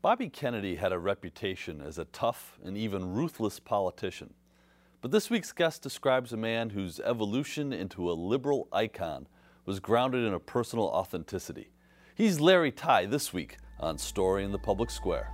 Bobby Kennedy had a reputation as a tough and even ruthless politician. But this week's guest describes a man whose evolution into a liberal icon was grounded in a personal authenticity. He's Larry Tye this week on Story in the Public Square.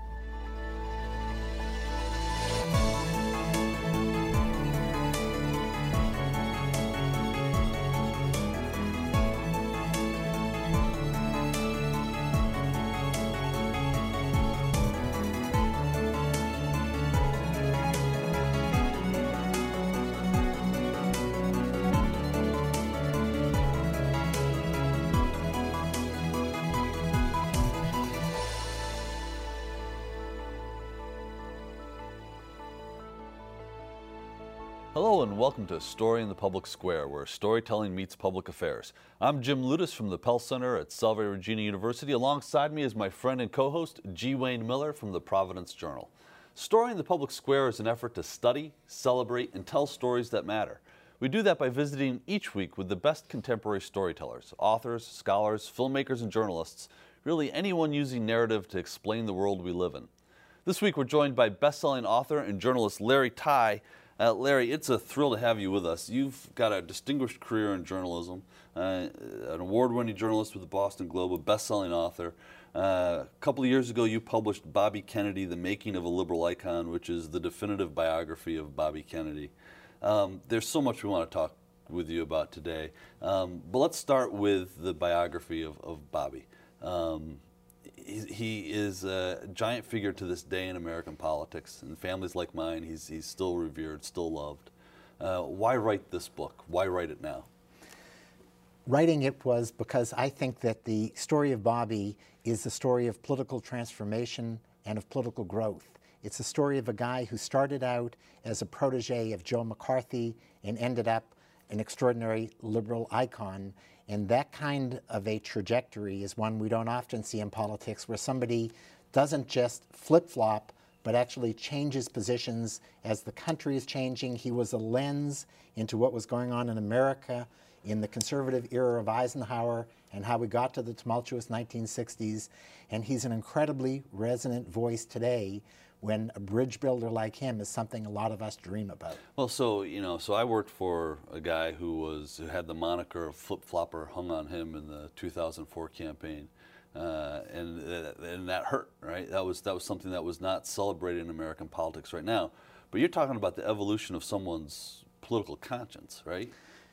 Hello and welcome to Story in the Public Square, where storytelling meets public affairs. I'm Jim Lutis from the Pell Center at Salve Regina University. Alongside me is my friend and co-host, G. Wayne Miller from the Providence Journal. Story in the Public Square is an effort to study, celebrate, and tell stories that matter. We do that by visiting each week with the best contemporary storytellers, authors, scholars, filmmakers, and journalists, really anyone using narrative to explain the world we live in. This week we're joined by best-selling author and journalist Larry Tye. Larry, it's a thrill to have you with us. You've got a distinguished career in journalism, an award-winning journalist with the Boston Globe, a best-selling author. A couple of years ago, you published Bobby Kennedy, The Making of a Liberal Icon, which is the definitive biography of Bobby Kennedy. There's so much we want to talk with you about today, but let's start with the biography of Bobby. He is a giant figure to this day in American politics. In families like mine, he's still revered, still loved. Why write this book? Why write it now? Writing it was because I think that the story of Bobby is the story of political transformation and of political growth. It's a story of a guy who started out as a protege of Joe McCarthy and ended up an extraordinary liberal icon. And that kind of a trajectory is one we don't often see in politics, where somebody doesn't just flip-flop, but actually changes positions as the country is changing. He was a lens into what was going on in America in the conservative era of Eisenhower and how we got to the tumultuous 1960s. And he's an incredibly resonant voice today, when a bridge builder like him is something a lot of us dream about. Well, so I worked for a guy who had the moniker of flip-flopper hung on him in the 2004 campaign, and that hurt, right? That was something that was not celebrated in American politics right now. But you're talking about the evolution of someone's political conscience, right?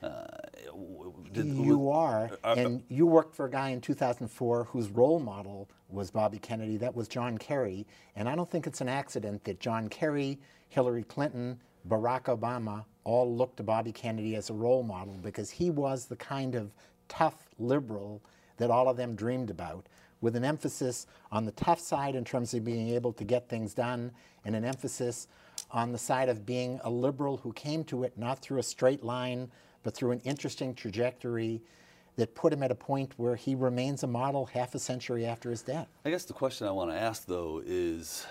You are, and you worked for a guy in 2004 whose role model was Bobby Kennedy. That was John Kerry, and I don't think it's an accident that John Kerry, Hillary Clinton, Barack Obama all looked to Bobby Kennedy as a role model, because he was the kind of tough liberal that all of them dreamed about, with an emphasis on the tough side in terms of being able to get things done, and an emphasis on the side of being a liberal who came to it not through a straight line, but through an interesting trajectory that put him at a point where he remains a model half a century after his death. I guess the question I want to ask, though, is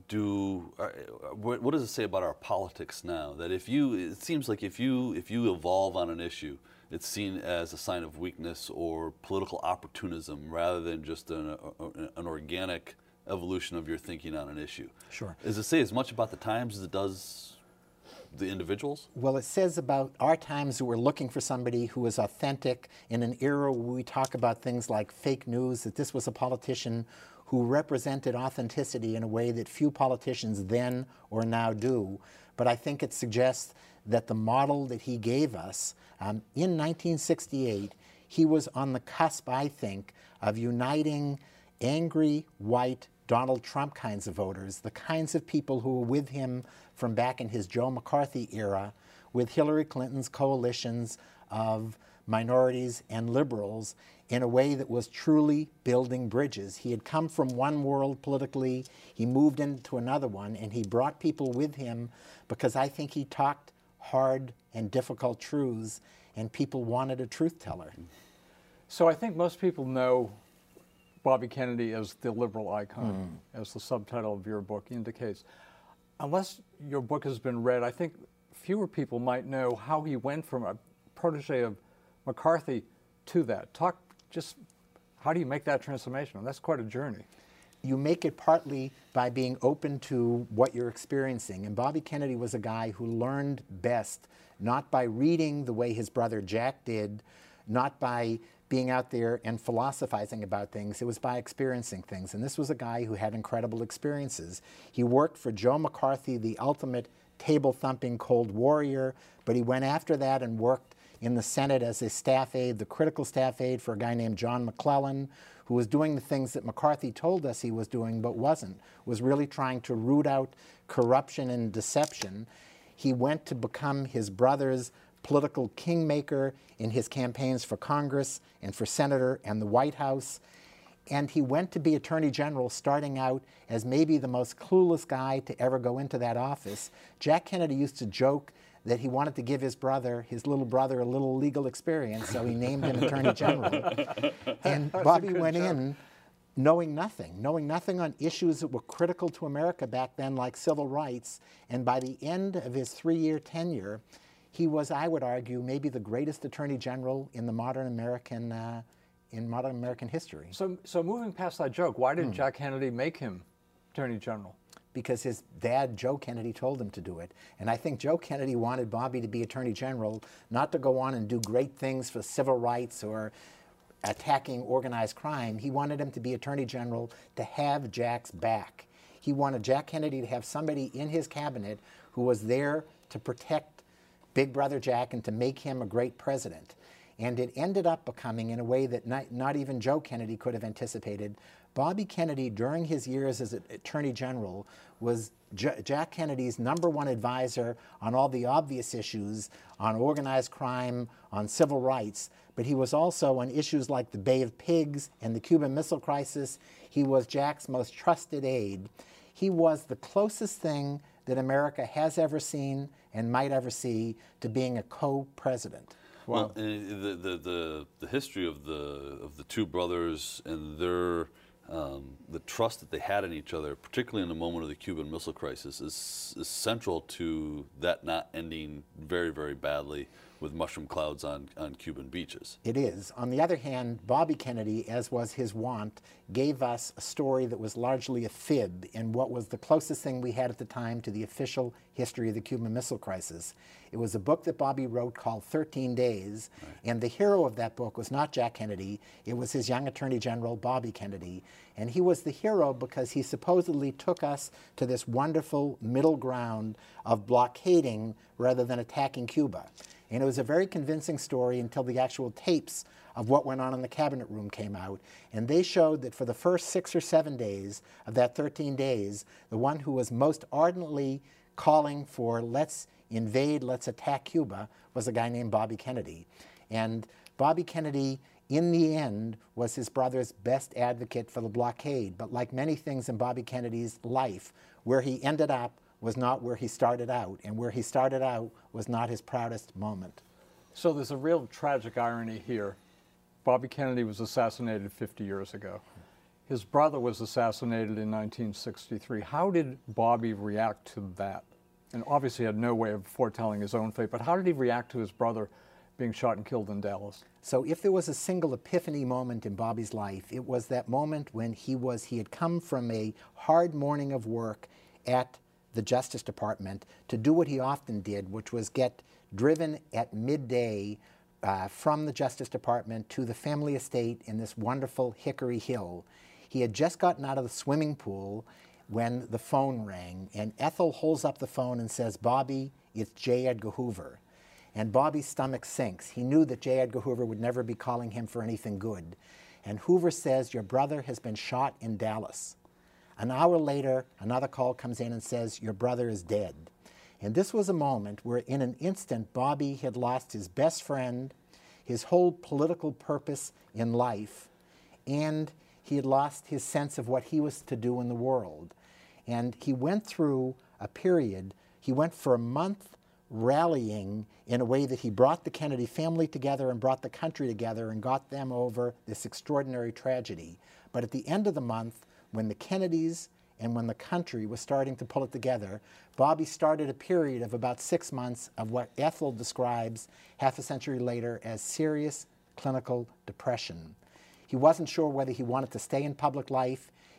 what does it say about our politics now? That it seems like if you evolve on an issue, it's seen as a sign of weakness or political opportunism rather than just an organic evolution of your thinking on an issue. Sure. Does it say as much about the times as it does the individuals? Well, it says about our times that we're looking for somebody who is authentic in an era where we talk about things like fake news, that this was a politician who represented authenticity in a way that few politicians then or now do. But I think it suggests that the model that he gave us, in 1968, he was on the cusp, I think, of uniting angry, white, Donald Trump kinds of voters, the kinds of people who were with him from back in his Joe McCarthy era, with Hillary Clinton's coalitions of minorities and liberals, in a way that was truly building bridges. He had come from one world politically, he moved into another one, and he brought people with him because I think he talked hard and difficult truths, and people wanted a truth teller. So I think most people know Bobby Kennedy as the liberal icon, as the subtitle of your book indicates. Unless your book has been read, I think fewer people might know how he went from a protege of McCarthy to that. How do you make that transformation? And that's quite a journey. you make it partly by being open to what you're experiencing. And Bobby Kennedy was a guy who learned best, not by reading the way his brother Jack did, not by being out there and philosophizing about things. It was by experiencing things. And this was a guy who had incredible experiences. He worked for Joe McCarthy, the ultimate table-thumping Cold Warrior, but he went after that and worked in the Senate as a staff aide, the critical staff aide for a guy named John McClellan, who was doing the things that McCarthy told us he was doing but wasn't, was really trying to root out corruption and deception. He went to become his brother's political kingmaker in his campaigns for Congress and for Senator and the White House. And he went to be Attorney General, starting out as maybe the most clueless guy to ever go into that office. Jack Kennedy used to joke that he wanted to give his little brother, a little legal experience, so he named him Attorney General. And Bobby went in knowing nothing on issues that were critical to America back then, like civil rights. And by the end of his 3-year tenure, he was, I would argue, maybe the greatest Attorney General in the modern American history. So moving past that joke, why did Jack Kennedy make him Attorney General? Because his dad, Joe Kennedy, told him to do it. And I think Joe Kennedy wanted Bobby to be Attorney General, not to go on and do great things for civil rights or attacking organized crime. He wanted him to be Attorney General to have Jack's back. He wanted Jack Kennedy to have somebody in his cabinet who was there to protect Big Brother Jack and to make him a great president. And it ended up becoming, in a way that not even Joe Kennedy could have anticipated, Bobby Kennedy, during his years as Attorney General, was Jack Kennedy's #1 advisor on all the obvious issues, on organized crime, on civil rights, but he was also on issues like the Bay of Pigs and the Cuban Missile Crisis. He was Jack's most trusted aide. He was the closest thing that America has ever seen and might ever see to being a co-president. Wow. Well, the history of the two brothers and their the trust that they had in each other, particularly in the moment of the Cuban Missile Crisis, is central to that not ending very, very badly with mushroom clouds on Cuban beaches. It is. On the other hand, Bobby Kennedy, as was his wont, gave us a story that was largely a fib in what was the closest thing we had at the time to the official history of the Cuban Missile Crisis. It was a book that Bobby wrote called 13 Days, right. And the hero of that book was not Jack Kennedy, it was his young Attorney General, Bobby Kennedy. And he was the hero because he supposedly took us to this wonderful middle ground of blockading rather than attacking Cuba. And it was a very convincing story until the actual tapes of what went on in the cabinet room came out. And they showed that for the first 6 or 7 days of that 13 days, the one who was most ardently calling for let's invade, let's attack Cuba, was a guy named Bobby Kennedy. And Bobby Kennedy, in the end, was his brother's best advocate for the blockade. But like many things in Bobby Kennedy's life, where he ended up was not where he started out, and where he started out was not his proudest moment. So there's a real tragic irony here. Bobby Kennedy was assassinated 50 years ago. His brother was assassinated in 1963. How did Bobby react to that? And obviously he had no way of foretelling his own fate, but how did he react to his brother being shot and killed in Dallas? So if there was a single epiphany moment in Bobby's life, it was that moment when he had come from a hard morning of work at the Justice Department to do what he often did, which was get driven at midday from the Justice Department to the family estate in this wonderful Hickory Hill. He had just gotten out of the swimming pool when the phone rang, and Ethel holds up the phone and says, "Bobby, it's J. Edgar Hoover." And Bobby's stomach sinks. He knew that J. Edgar Hoover would never be calling him for anything good. And Hoover says, "Your brother has been shot in Dallas." An hour later, another call comes in and says, "Your brother is dead." And this was a moment where in an instant Bobby had lost his best friend, his whole political purpose in life, and he had lost his sense of what he was to do in the world. And he went through a period, he went for a month rallying in a way that he brought the Kennedy family together and brought the country together and got them over this extraordinary tragedy. But at the end of the month, when the Kennedys and when the country was starting to pull it together, Bobby started a period of about 6 months of what Ethel describes half a century later as serious clinical depression. He wasn't sure whether he wanted to stay in public life.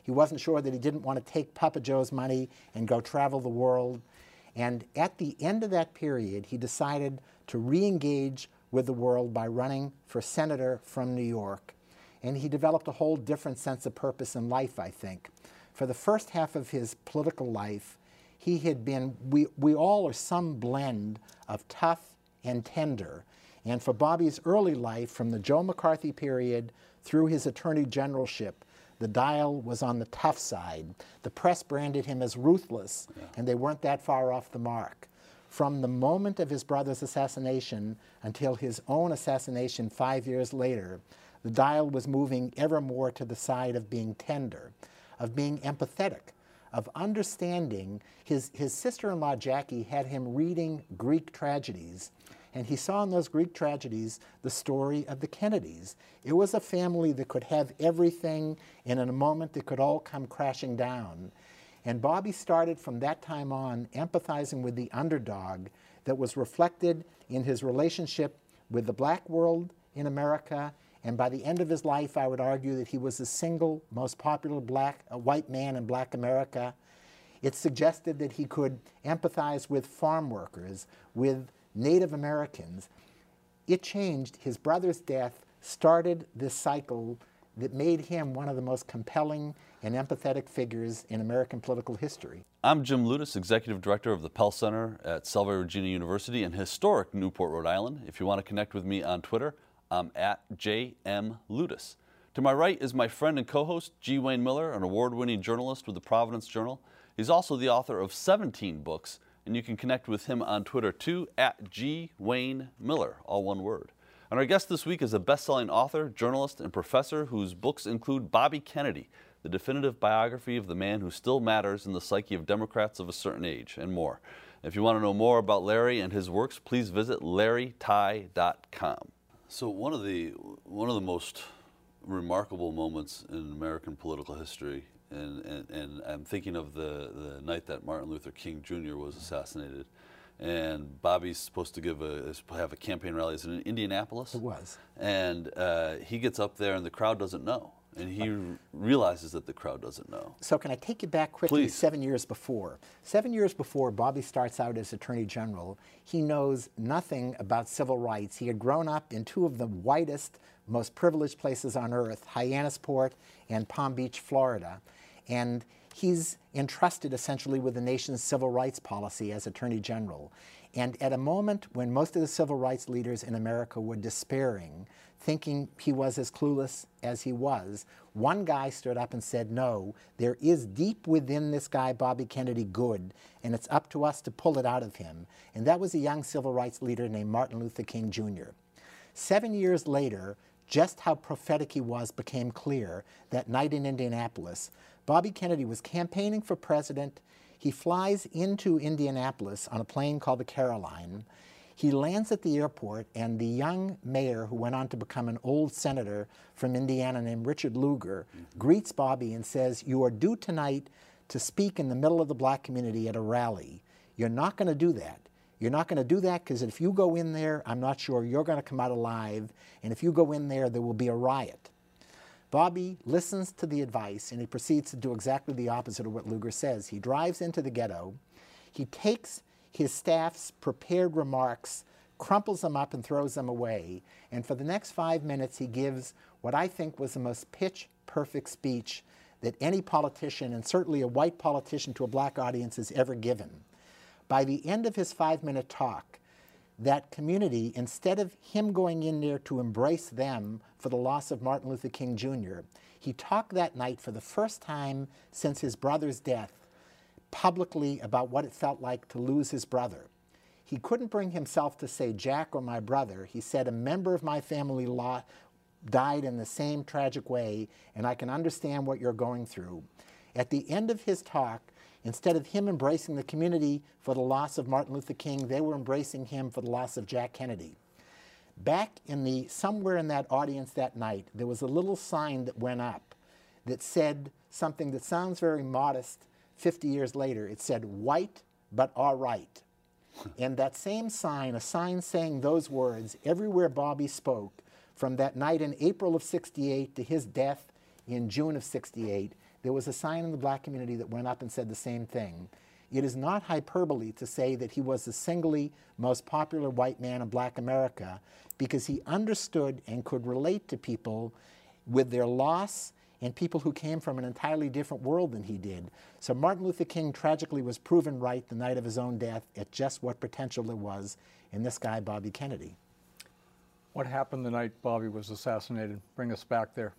He wasn't sure that he didn't want to take Papa Joe's money and go travel the world. And at the end of that period, he decided to re-engage with the world by running for senator from New York. And he developed a whole different sense of purpose in life, I think. For the first half of his political life, he had been, we all are some blend of tough and tender. And for Bobby's early life, from the Joe McCarthy period through his attorney generalship, the dial was on the tough side. The press branded him as ruthless, and they weren't that far off the mark. From the moment of his brother's assassination until his own assassination 5 years later, the dial was moving ever more to the side of being tender, of being empathetic, of understanding. His sister-in-law Jackie had him reading Greek tragedies, and he saw in those Greek tragedies the story of the Kennedys. It was a family that could have everything, and in a moment it could all come crashing down. And Bobby started from that time on empathizing with the underdog that was reflected in his relationship with the black world in America. And by the end of his life, I would argue that he was the single most popular white man in black America. It suggested that he could empathize with farm workers, with Native Americans. It changed. His brother's death started this cycle that made him one of the most compelling and empathetic figures in American political history. I'm Jim Ludes, Executive Director of the Pell Center at Salve Regina University in historic Newport, Rhode Island. If you want to connect with me on Twitter, I'm at JM Ludes. To my right is my friend and co-host, G. Wayne Miller, an award-winning journalist with the Providence Journal. He's also the author of 17 books, and you can connect with him on Twitter too, at G. Wayne Miller, all one word. And our guest this week is a best-selling author, journalist, and professor whose books include Bobby Kennedy, the definitive biography of the man who still matters in the psyche of Democrats of a certain age, and more. If you want to know more about Larry and his works, please visit larrytye.com. So one of the most remarkable moments in American political history, and I'm thinking of the night that Martin Luther King Jr. was assassinated, and Bobby's supposed to have a campaign rally. Is it in Indianapolis? It was. And he gets up there, and the crowd doesn't know. And he realizes that the crowd doesn't know. So can I take you back quickly Please. 7 years before? 7 years before Bobby starts out as Attorney General, he knows nothing about civil rights. He had grown up in two of the whitest, most privileged places on earth, Hyannisport and Palm Beach, Florida. And he's entrusted essentially with the nation's civil rights policy as Attorney General. And at a moment when most of the civil rights leaders in America were despairing, thinking he was as clueless as he was, one guy stood up and said, no, there is deep within this guy, Bobby Kennedy, good, and it's up to us to pull it out of him. And that was a young civil rights leader named Martin Luther King Jr. 7 years later, just how prophetic he was became clear that night in Indianapolis. Bobby Kennedy was campaigning for president. He flies into Indianapolis on a plane called the Caroline. He lands at the airport, and the young mayor, who went on to become an old senator from Indiana named Richard Lugar, greets Bobby and says, you are due tonight to speak in the middle of the black community at a rally. You're not going to do that. You're not going to do that because if you go in there, I'm not sure you're going to come out alive, and if you go in there, there will be a riot. Bobby listens to the advice, and he proceeds to do exactly the opposite of what Lugar says. He drives into the ghetto. He takes his staff's prepared remarks, crumples them up, and throws them away. And for the next 5 minutes, he gives what I think was the most pitch-perfect speech that any politician, and certainly a white politician to a black audience, has ever given. By the end of his 5-minute talk, that community, instead of him going in there to embrace them for the loss of Martin Luther King Jr., he talked that night for the first time since his brother's death publicly about what it felt like to lose his brother. He couldn't bring himself to say Jack or my brother. He said a member of my family died in the same tragic way, and I can understand what you're going through. At the end of his talk, instead of him embracing the community for the loss of Martin Luther King, they were embracing him for the loss of Jack Kennedy. Back somewhere in that audience that night, there was a little sign that went up that said something that sounds very modest 50 years later. It said, white, but all right. And that same sign, a sign saying those words, everywhere Bobby spoke, from that night in April of '68 to his death in June of '68, there was a sign in the black community that went up and said the same thing. It is not hyperbole to say that he was the singly most popular white man in black America, because he understood and could relate to people with their loss and people who came from an entirely different world than he did. So Martin Luther King tragically was proven right the night of his own death at just what potential there was in this guy, Bobby Kennedy. What happened the night Bobby was assassinated? Bring us back there.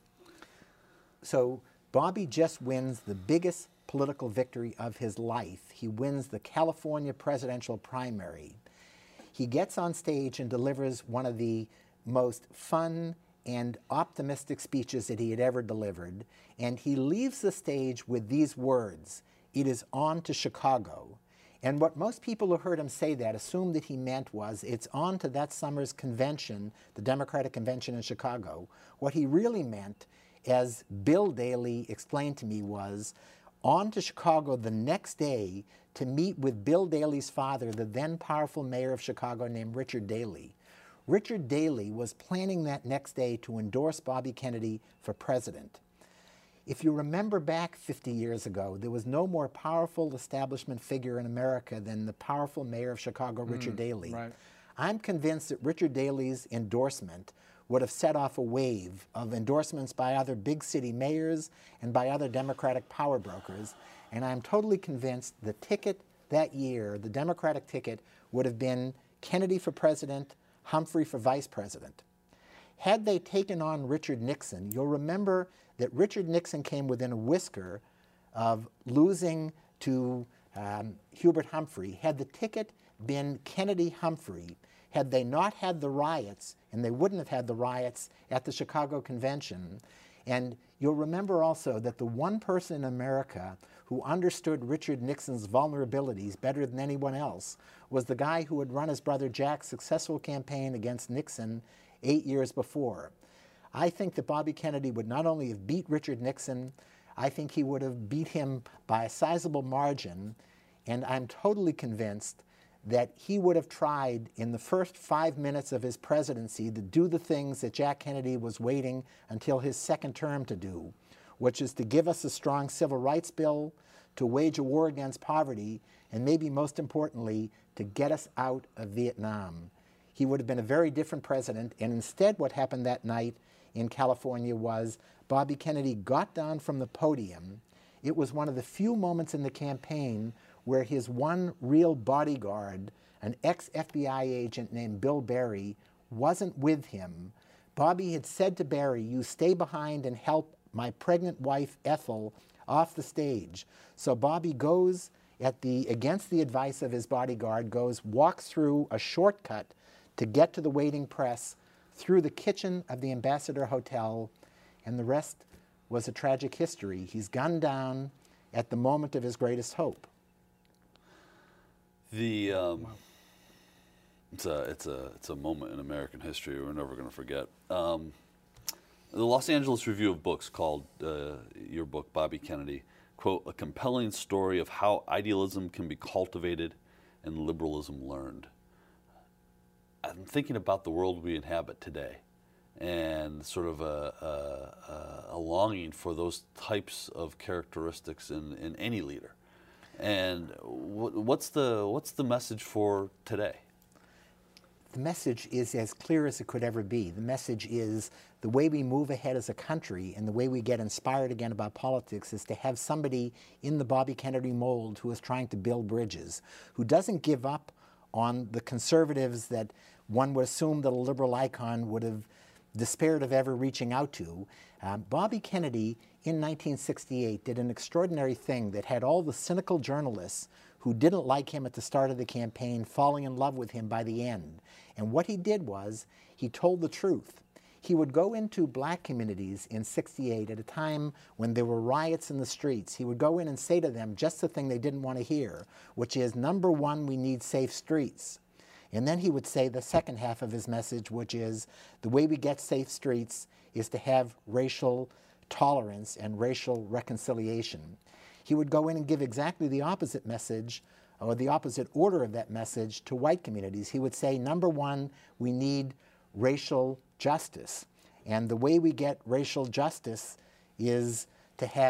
So Bobby just wins the biggest political victory of his life. He wins the California presidential primary. He gets on stage and delivers one of the most fun and optimistic speeches that he had ever delivered. And he leaves the stage with these words: "It is on to Chicago." And what most people who heard him say that assumed that he meant was, it's on to that summer's convention, the Democratic Convention in Chicago. What he really meant, as Bill Daley explained to me, was on to Chicago the next day to meet with Bill Daley's father, the then powerful mayor of Chicago named Richard Daley. Richard Daley was planning that next day to endorse Bobby Kennedy for president. If you remember back 50 years ago, there was no more powerful establishment figure in America than the powerful mayor of Chicago, Richard Daley. Right. I'm convinced that Richard Daley's endorsement would have set off a wave of endorsements by other big city mayors and by other Democratic power brokers. And I'm totally convinced the ticket that year, the Democratic ticket, would have been Kennedy for president, Humphrey for vice president. Had they taken on Richard Nixon, you'll remember that Richard Nixon came within a whisker of losing to Hubert Humphrey. Had the ticket been Kennedy-Humphrey, had they not had the riots, and they wouldn't have had the riots at the Chicago Convention, and you'll remember also that the one person in America who understood Richard Nixon's vulnerabilities better than anyone else was the guy who had run his brother Jack's successful campaign against Nixon 8 years before. I think that Bobby Kennedy would not only have beat Richard Nixon, I think he would have beat him by a sizable margin, and I'm totally convinced that he would have tried in the first 5 minutes of his presidency to do the things that Jack Kennedy was waiting until his second term to do, which is to give us a strong civil rights bill, to wage a war against poverty, and maybe most importantly, to get us out of Vietnam. He would have been a very different president, and instead what happened that night in California was Bobby Kennedy got down from the podium. It was one of the few moments in the campaign where his one real bodyguard, an ex-FBI agent named Bill Barry, wasn't with him. Bobby had said to Barry, "You stay behind and help my pregnant wife Ethel off the stage." So Bobby goes against the advice of his bodyguard, walks through a shortcut to get to the waiting press through the kitchen of the Ambassador Hotel, and the rest was a tragic history. He's gunned down at the moment of his greatest hope. It's a moment in American history we're never going to forget. The Los Angeles Review of Books called your book, Bobby Kennedy, quote, "a compelling story of how idealism can be cultivated and liberalism learned." I'm thinking about the world we inhabit today and sort of a longing for those types of characteristics in any leader. And what's the message for today? The message is as clear as it could ever be. The message is the way we move ahead as a country and the way we get inspired again about politics is to have somebody in the Bobby Kennedy mold who is trying to build bridges, who doesn't give up on the conservatives that one would assume that a liberal icon would have despaired of ever reaching out to. Bobby Kennedy in 1968 did an extraordinary thing that had all the cynical journalists who didn't like him at the start of the campaign falling in love with him by the end. And what he did was he told the truth. He would go into black communities in '68 at a time when there were riots in the streets. He would go in and say to them just the thing they didn't want to hear, which is, number one, we need safe streets. And then he would say the second half of his message, which is the way we get safe streets is to have racial tolerance and racial reconciliation. He would go in and give exactly the opposite message, or the opposite order of that message, to white communities. He would say, number one, we need racial justice. And the way we get racial justice is to have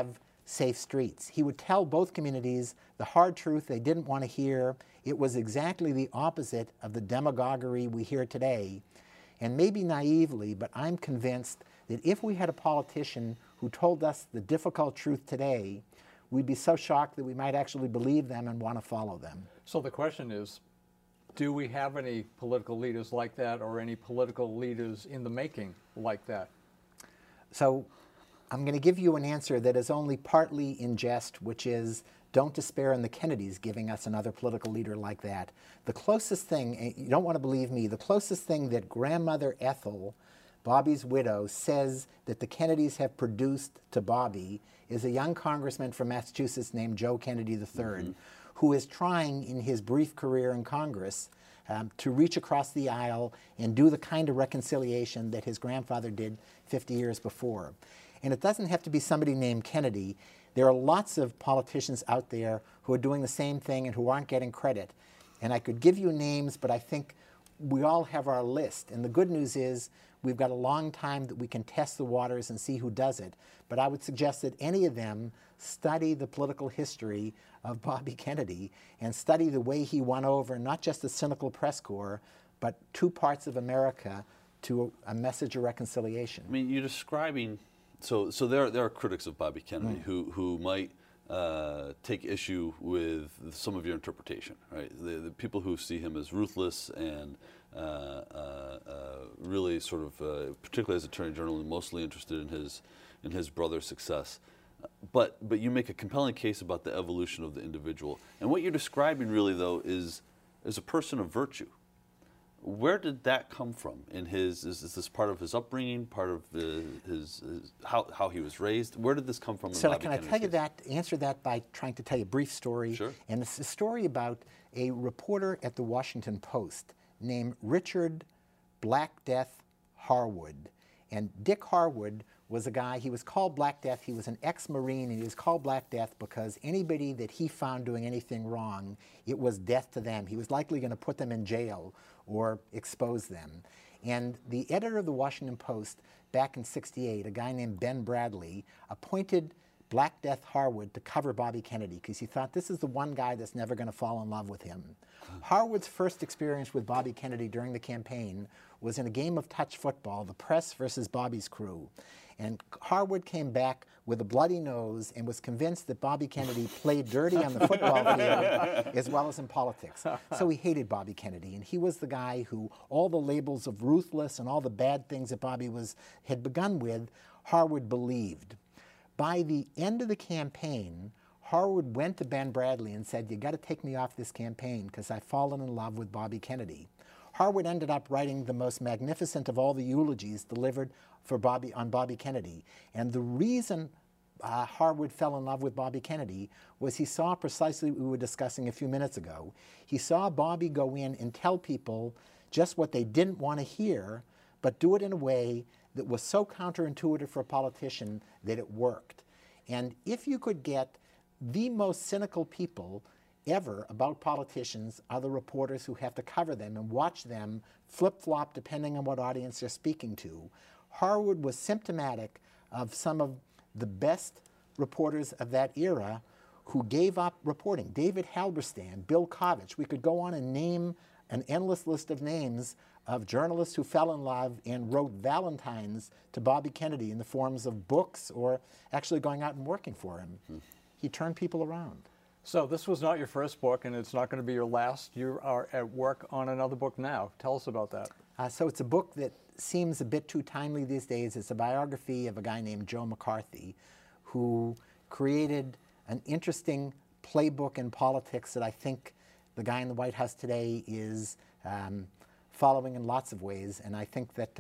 safe streets. He would tell both communities the hard truth they didn't want to hear. It was exactly the opposite of the demagoguery we hear today. And maybe naively, but I'm convinced that if we had a politician who told us the difficult truth today, we'd be so shocked that we might actually believe them and want to follow them. So the question is, do we have any political leaders like that, or any political leaders in the making like that? So I'm going to give you an answer that is only partly in jest, which is, don't despair in the Kennedys giving us another political leader like that. The closest thing, you don't want to believe me, the closest thing that Grandmother Ethel, Bobby's widow, says that the Kennedys have produced to Bobby is a young congressman from Massachusetts named Joe Kennedy III, who is trying in his brief career in Congress to reach across the aisle and do the kind of reconciliation that his grandfather did 50 years before. And it doesn't have to be somebody named Kennedy. There are lots of politicians out there who are doing the same thing and who aren't getting credit. And I could give you names, but I think we all have our list. And the good news is we've got a long time that we can test the waters and see who does it. But I would suggest that any of them study the political history of Bobby Kennedy and study the way he won over not just the cynical press corps, but two parts of America to a message of reconciliation. I mean, you're describing, so there are critics of Bobby Kennedy who might take issue with some of your interpretation, right? The people who see him as ruthless and really sort of, particularly as Attorney General, mostly interested in his brother's success. But you make a compelling case about the evolution of the individual. And what you're describing really, though, is a person of virtue. Where did that come from? Is this part of his upbringing, part of his how he was raised? Where did this come from? So can I tell you that, answer that by trying to tell you a brief story? Sure. And it's a story about a reporter at the Washington Post named Richard Black Death Harwood. And Dick Harwood was a guy, he was called Black Death, he was an ex-Marine, and he was called Black Death because anybody that he found doing anything wrong, it was death to them. He was likely going to put them in jail or expose them. And the editor of the Washington Post back in '68, a guy named Ben Bradley, appointed Black Death Harwood to cover Bobby Kennedy because he thought this is the one guy that's never going to fall in love with him. Harwood's first experience with Bobby Kennedy during the campaign was in a game of touch football, the press versus Bobby's crew. And Harwood came back with a bloody nose and was convinced that Bobby Kennedy played dirty on the football field as well as in politics. So he hated Bobby Kennedy, and he was the guy who all the labels of ruthless and all the bad things that Bobby had begun with, Harwood believed. By the end of the campaign, Harwood went to Ben Bradley and said, "You got to take me off this campaign because I've fallen in love with Bobby Kennedy." Harwood ended up writing the most magnificent of all the eulogies delivered on Bobby Kennedy. And the reason Harwood fell in love with Bobby Kennedy was he saw precisely what we were discussing a few minutes ago. He saw Bobby go in and tell people just what they didn't want to hear, but do it in a way that was so counterintuitive for a politician that it worked. And if you could get the most cynical people ever about politicians are the reporters who have to cover them and watch them flip-flop depending on what audience they're speaking to. Harwood was symptomatic of some of the best reporters of that era who gave up reporting. David Halberstam, Bill Kovach. We could go on and name an endless list of names of journalists who fell in love and wrote valentines to Bobby Kennedy in the forms of books or actually going out and working for him. He turned people around. So this was not your first book, and it's not going to be your last. You are at work on another book now. Tell us about that. So it's a book that seems a bit too timely these days. It's a biography of a guy named Joe McCarthy who created an interesting playbook in politics that I think the guy in the White House today is following in lots of ways. And I think that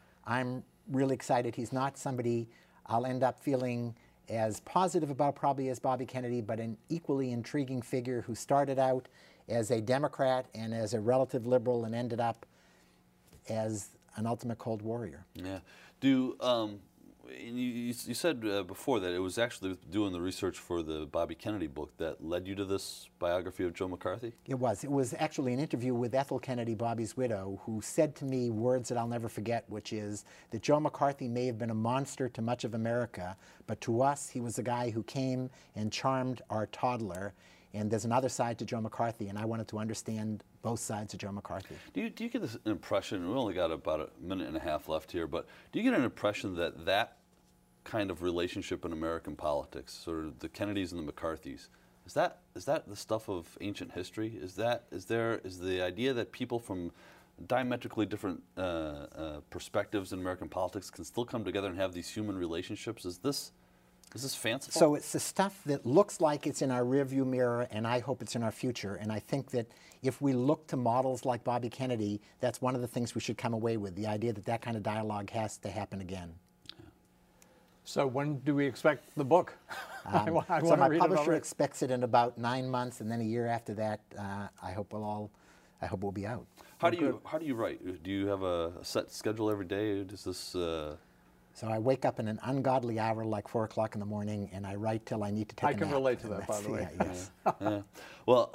I'm really excited. He's not somebody I'll end up feeling as positive about probably as Bobby Kennedy, but an equally intriguing figure who started out as a Democrat and as a relative liberal and ended up as an ultimate Cold Warrior. Yeah. you said before that it was actually doing the research for the Bobby Kennedy book that led you to this biography of Joe McCarthy? It was. It was actually an interview with Ethel Kennedy, Bobby's widow, who said to me words that I'll never forget, which is that Joe McCarthy may have been a monster to much of America, but to us, he was a guy who came and charmed our toddler. And there's another side to Joe McCarthy, and I wanted to understand both sides of Joe McCarthy. Do you get this impression, we only got about a minute and a half left here, but do you get an impression that that kind of relationship in American politics, sort of the Kennedys and the McCarthys, is that the stuff of ancient history? Is the idea that people from diametrically different perspectives in American politics can still come together and have these human relationships? Is this fanciful? So it's the stuff that looks like it's in our rearview mirror, and I hope it's in our future. And I think that if we look to models like Bobby Kennedy, that's one of the things we should come away with, the idea that that kind of dialogue has to happen again. So when do we expect the book? So my publisher expects it in about 9 months, and then a year after that, I hope we'll be out. How do you write? Do you have a set schedule every day? Does this? So I wake up in an ungodly hour, like 4 o'clock in the morning, and I write till I need to take a nap. I can relate to that, by the way. Yeah, yes. Yeah. Well,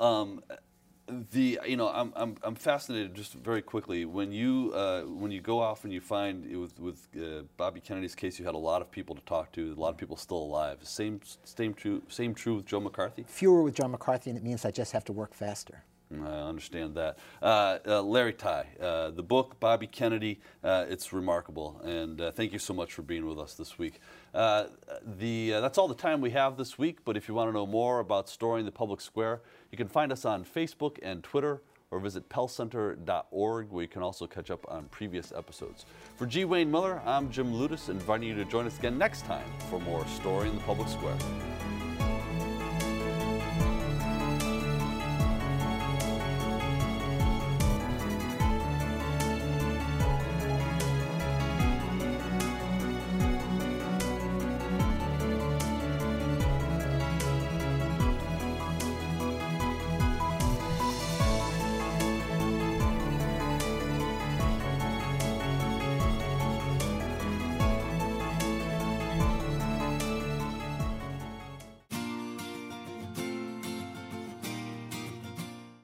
I'm fascinated. Just very quickly, when you go off and you find with Bobby Kennedy's case, you had a lot of people to talk to, a lot of people still alive. Same true with Joe McCarthy. Fewer with Joe McCarthy, and it means I just have to work faster. I understand that. Larry Tye, the book, Bobby Kennedy, it's remarkable. And thank you so much for being with us this week. That's all the time we have this week, but if you want to know more about Storing the Public Square, you can find us on Facebook and Twitter, or visit pellcenter.org, where you can also catch up on previous episodes. For G. Wayne Miller, I'm Jim Ludes, inviting you to join us again next time for more Storing the Public Square.